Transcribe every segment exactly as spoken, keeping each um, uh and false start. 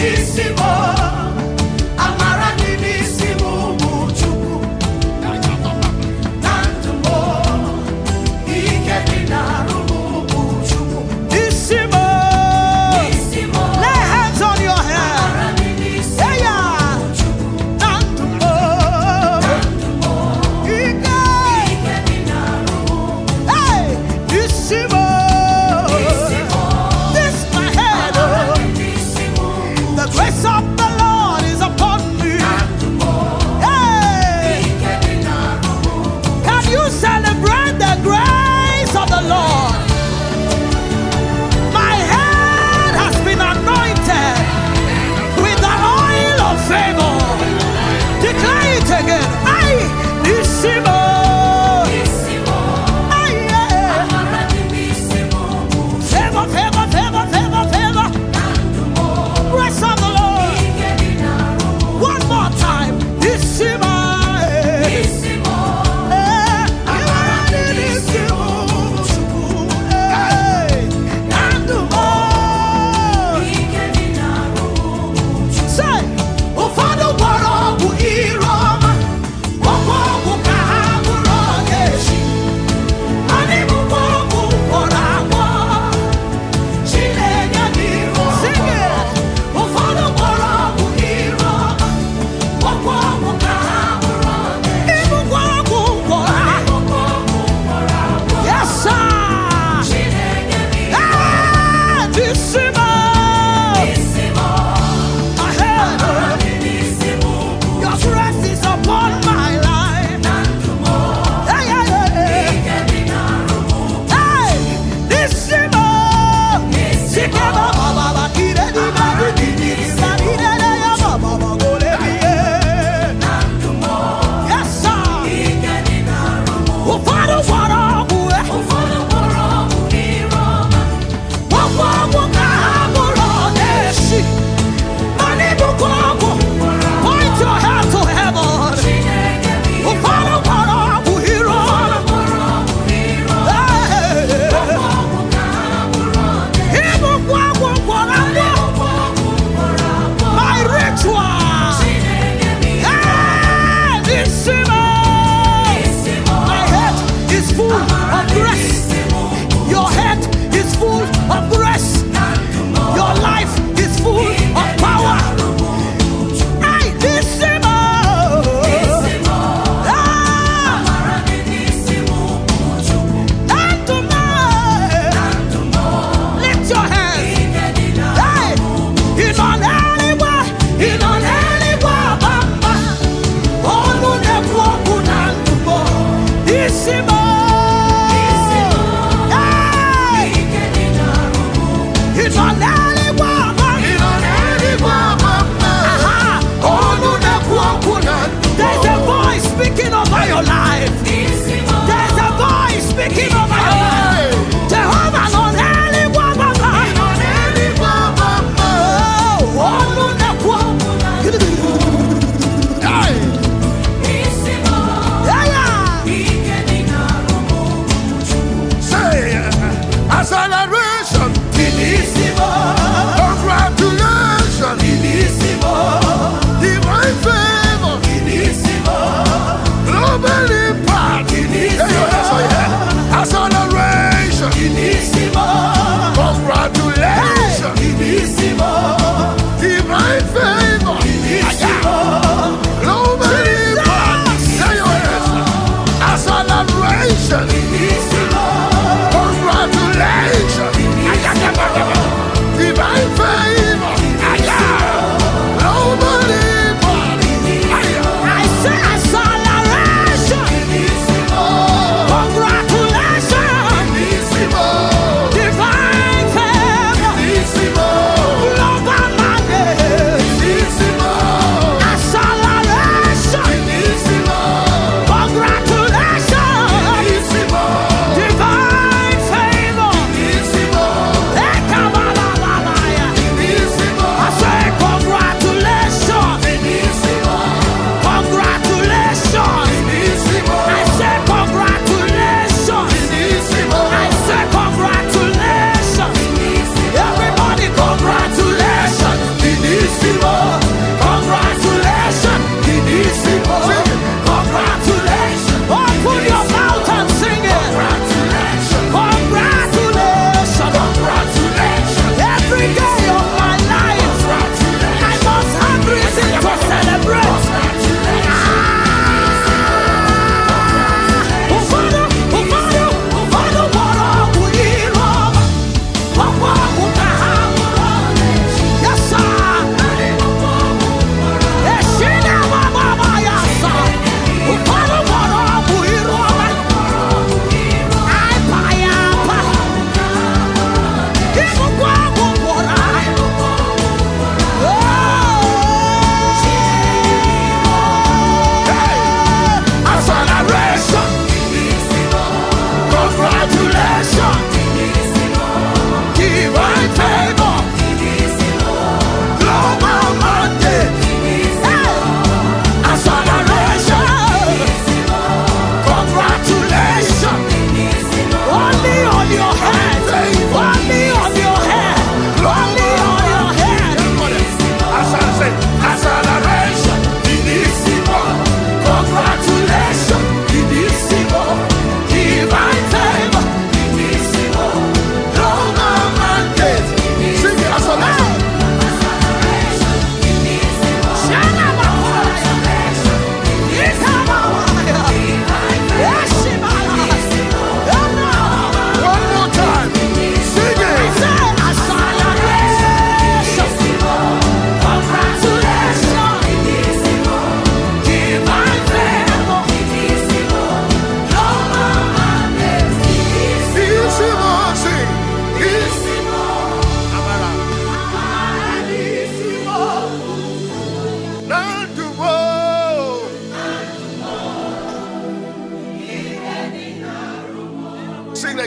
Favor, favor, favor, favor. Grace of the Lord.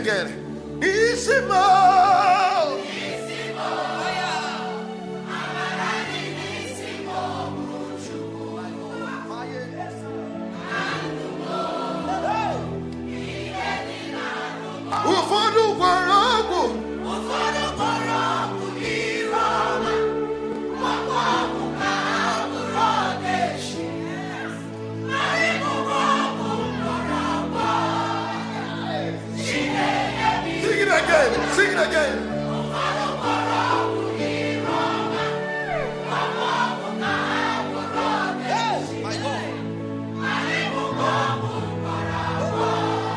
again. Isimo. Ufodu kwaragu. Ufodu kwaragu irama. Wakwaku kabu rodeshi. Naimu waku koraba. Sing it again. Sing it again. Ufodu kwaragu irama. Wakwaku kabu rodeshi. My God. Naimu waku koraba.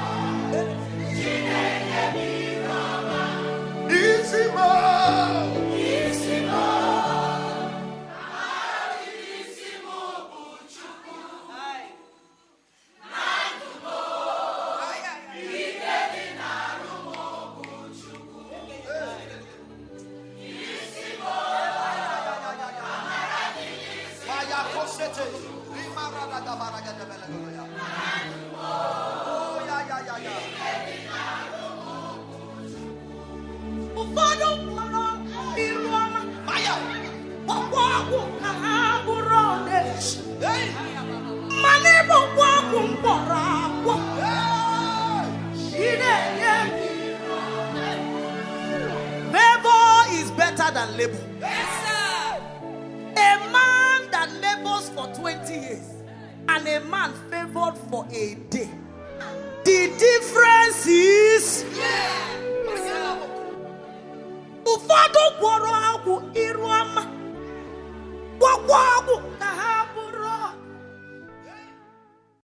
Isimo. Isimo. Isimo buchuku. Nandumo. Ideni narumo buchuku. Isimo. Fire kosete. Rimara da baraga da bela goya. Nandumo. Oh ya ya ya ya. Ideni narumo buchuku. Ufado mara iroma. Fire. Wakwaku kaburodesh. Hey. Mane wakwaku mporakwa. Shide ye. Favor is better than labor. Yes, sir. A man that labors for twenty years and a man favored for a day. The difference is yeah. Ufado gworo agwu iruama.